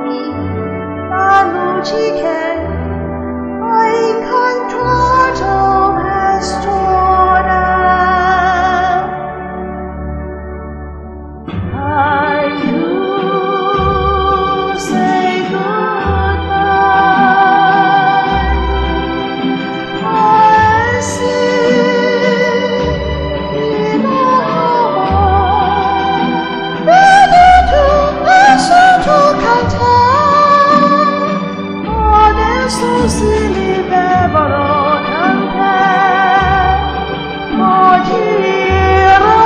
大路之前 I can trudge on as Jordan. I do say goodbye. I sit in a home, ready to listen to content. Adesso si liberano cantate, ogirò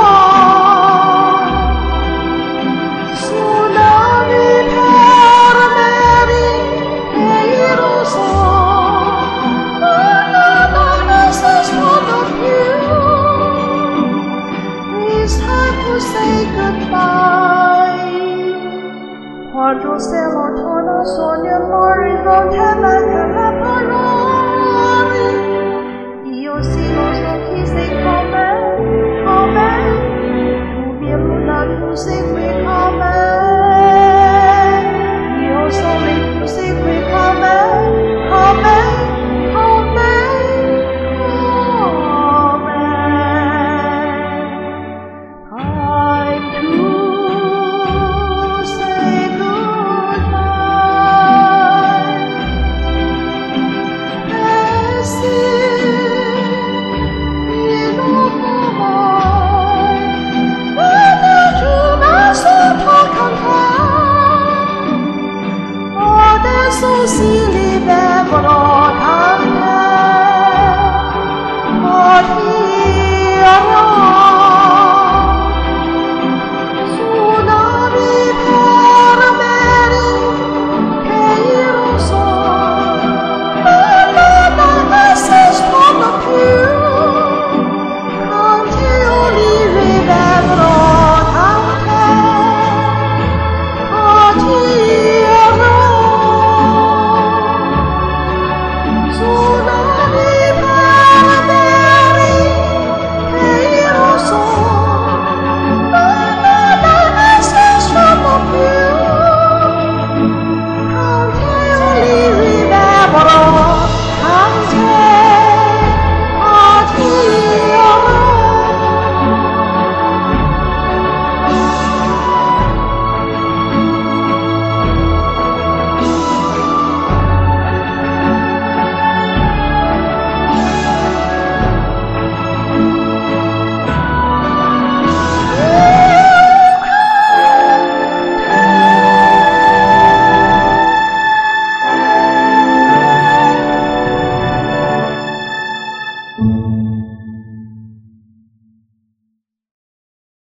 sulla vita armeri e il rosso. It's time to say goodbye. Quando se lontana sogna l'orizzonte la parole. Io sì lo so chi sei come, tu mi hai lodato, tu sei